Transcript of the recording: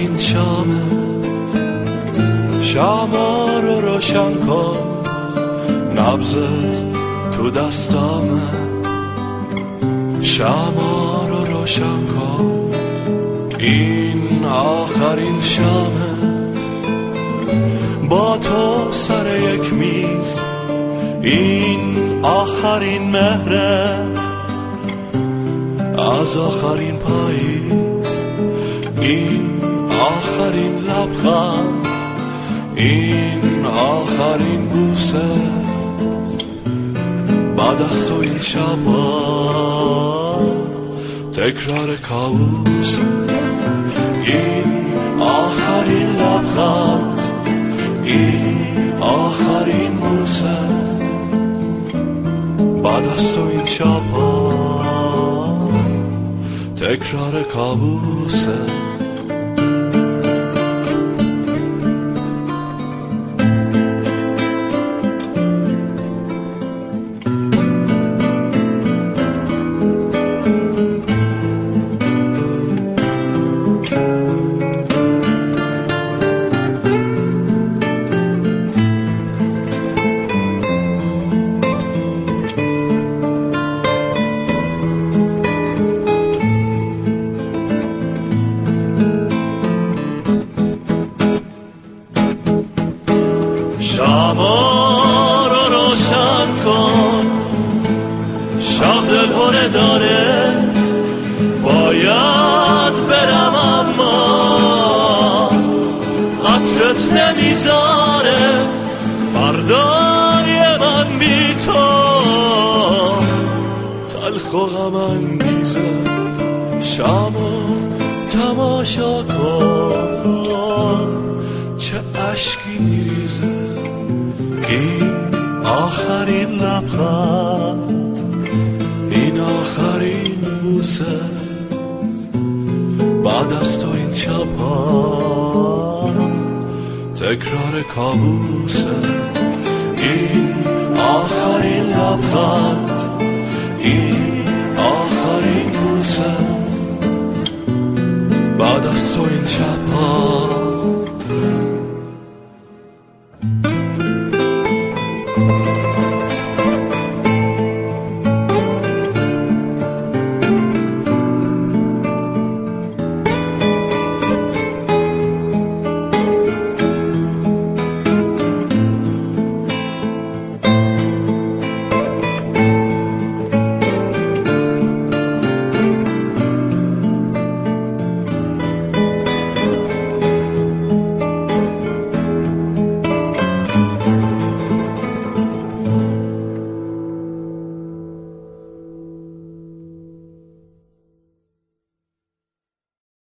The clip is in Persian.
آخرین شامه، شاما رو روشن کن، نبضت تو دستامه، شاما رو روشن کن، این آخرین شامه. با تو سر یک میز، این آخرین مهره، از آخرین پاییز، این آخرین لبخند، این آخرین بوسه. بعد از تو این شبا تکرار کابوسه، این آخرین لبخند، این آخرین بوسه. بعد از تو این شبا تکرار کابوسه. شاما رو روشن کن، شب دلهوره داره، باید برم اما عطرت نمیذاره، فردای من بی تو تلخ و غم انگیزه. شاما تماشا کن چه اشکی میریزه، این آخرین لبخند، این آخرین بوسه. بعد از تو این شبها تکرار کابوسه، این آخرین لبخند، این آخرین بوسه. بعد از تو این شبها